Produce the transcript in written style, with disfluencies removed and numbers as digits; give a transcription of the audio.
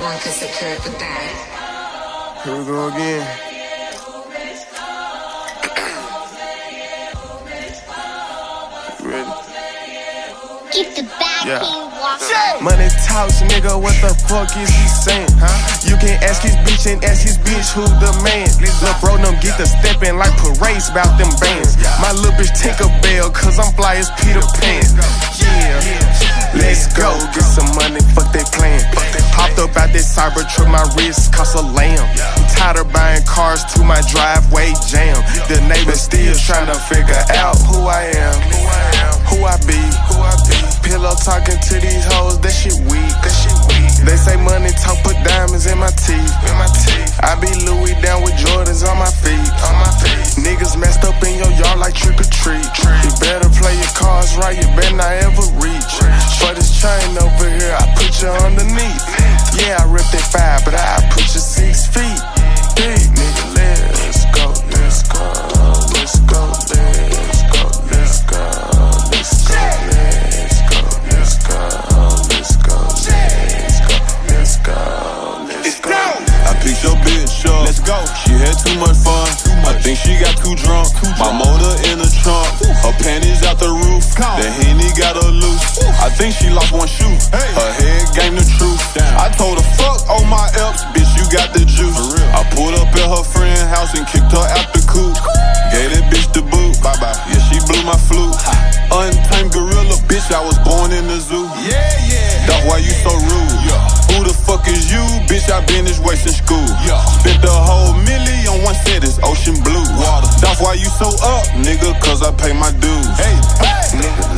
Cause occurred with that. Here we go again. You ready? Keep the backing Money talks, nigga, what the fuck is he saying? You can ask his bitch and ask his bitch who the man. Lil' bro, them get the steppin' like parades bout them bands. My lil' bitch Tinkerbell, cause I'm fly as Peter Pan. Yeah, let's go, get some money, fuck they plan. Hopped up out this Cybertruck, my wrist cost a lamb. I'm tired of buying cars to my driveway jam. The neighbors still tryna figure out who I am, who I be. Pillow talking to these hoes, that shit weak. They say money talk, put diamonds in my teeth. I be Louis down with Jordans on my feet. Niggas messed up in your yard like trick or treat. You better play your cards right, you better not ever reach. For this chain over here, I put you underneath. Yeah, I ripped it 5, but I put you 6 feet. Big nigga, let's go, let's go, let's go, let's go, let's go, let's go, let's go, let's go, let's go, let's go, let's go. I picked your bitch up, let's go. She had too much fun, I think she got too drunk. My motor in the trunk, her panties out the roof. The Henny got her loose, I think she lost one shoe. Her head game the truth. I told her fuck all my F's, bitch you got the juice. I pulled up at her friend's house and kicked her out the coop. Gave that bitch the boot, bye bye. Yeah, she blew my flute. Untamed gorilla, bitch, I was born in the zoo. Dog, why you so rude? Who the fuck is you? Bitch, I been this way since school. Spent the whole million on one set, it's ocean blue. Dog, why you so up, nigga? Cause I pay my dues. Nigga,